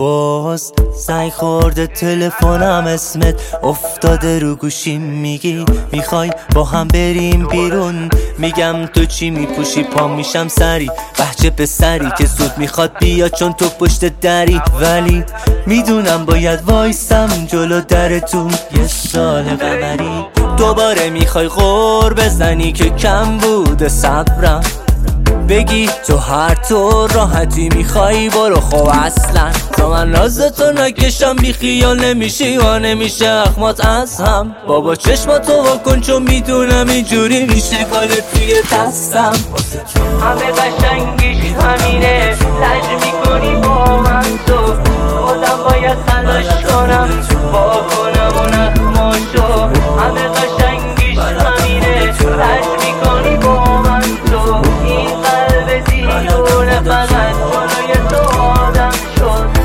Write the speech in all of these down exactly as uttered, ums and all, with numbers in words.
باز زنگ خورده تلفنم، اسمت افتاده رو گوشیم، میگی میخوای با هم بریم بیرون، میگم تو چی میپوشی، پا میشم سری بچه پسری که زود میخواد بیا چون تو پشت دری، ولی میدونم باید وایسم جلو درتون یه سال قمری. دوباره میخوای غور بزنی که کم بوده صبرم، بگی تو هر طور راحتی میخوای برو، خب اصلا تا من نازتو نکشم بی خیال نمیشی و نمیشه اخمات از هم. بابا چشماتو واکن چون میدونم اینجوری میشه کالت توی دستم. همه قشنگیش همینه، لج میکنی با من تو، خودم باید تلاش کنم با کنم و نخماشو. همه قشنگیش همینه، لج میکنی با من تو، این قلب دیونه فقط جلوی تو آدم شد.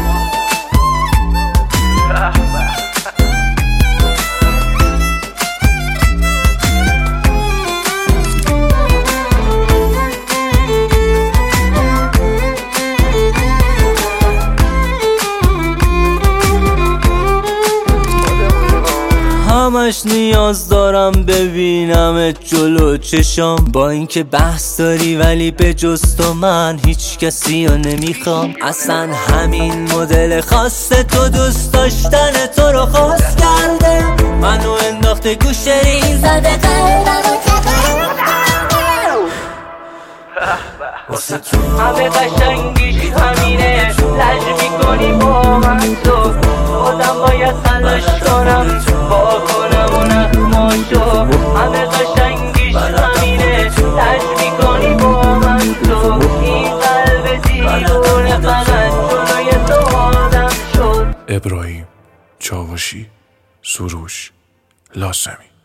همش نیاز دارم ببینمت جلو چشام، با اینکه بحث داری ولی به جز تو من هیچ کسی رو نمیخوام. اصلا همین مدل خاص تو، دوست داشتن تو رو خواست کرده، منو انداخته گوشه ریز زده قلبمو همه قشنگیش همینه، لج میکنی با من تو، خودم باید تلاش کنم با کنم و نخماشو. همه قشنگیش همینه، لج میکنی با من تو، این قلب دیونه فقط جلوی تو آدم شد. ابراهیم چاوشی، سروش، لاسمی.